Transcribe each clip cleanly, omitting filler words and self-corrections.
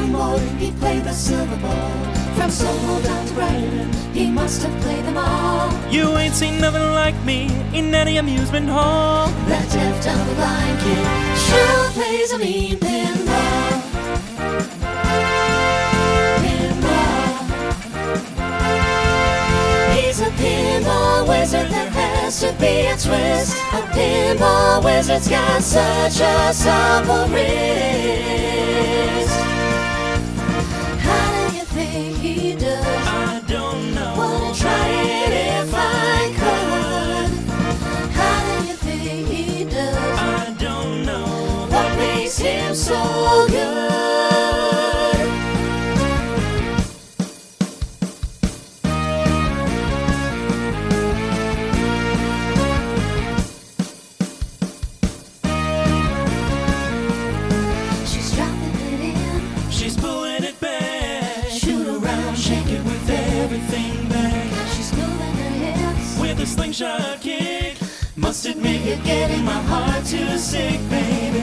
Fillmore, he played the silver ball. From Soho down to Brighton, he must have played them all. You ain't seen nothing like me in any amusement hall. That deaf, dumb, blind kid sure plays a mean pinball. Pinball. He's a pinball wizard, there has to be a twist. A pinball wizard's got such a supple wrist. How do you think he does? I don't know. Wanna try it if I could. How do you think he does? I don't know. What makes him so good? She's dropping it in, She's pulling it back. shoot around, Shake it with everything back. she's moving her hips. With a slingshot kick. Must admit you're getting my heart too sick, baby.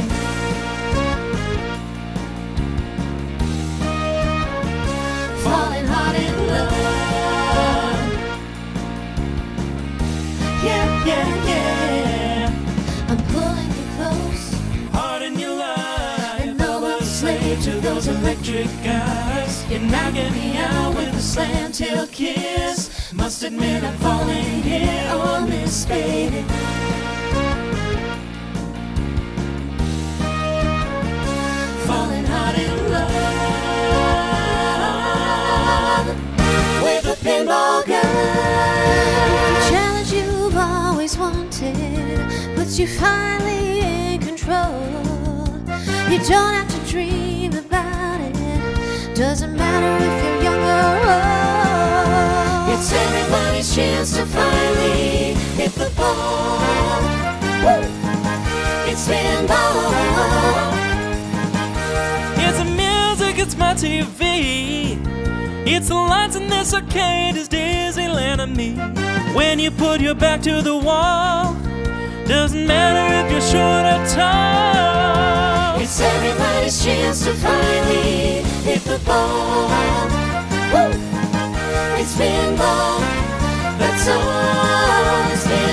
Falling hard in love. Yeah, yeah, yeah. I'm pulling you close, Hard in your life. and no one's slave to those electric Guys, you're knocking me out with a slam tail kiss. Must admit I'm falling here on this, baby. falling hard in love with a pinball gun. The challenge you've always wanted puts you finally in control. You don't have to dream about it. Doesn't matter if you're young or old. It's everybody's chance to finally hit the ball. Woo! It's pinball. It's the music, it's my TV. It's the lights in this arcade, it's Disneyland to me. When you put your back to the wall, doesn't matter if you're short or tall. It's everybody's chance to finally hit the ball. Woo! It's pinball. That's all it's been.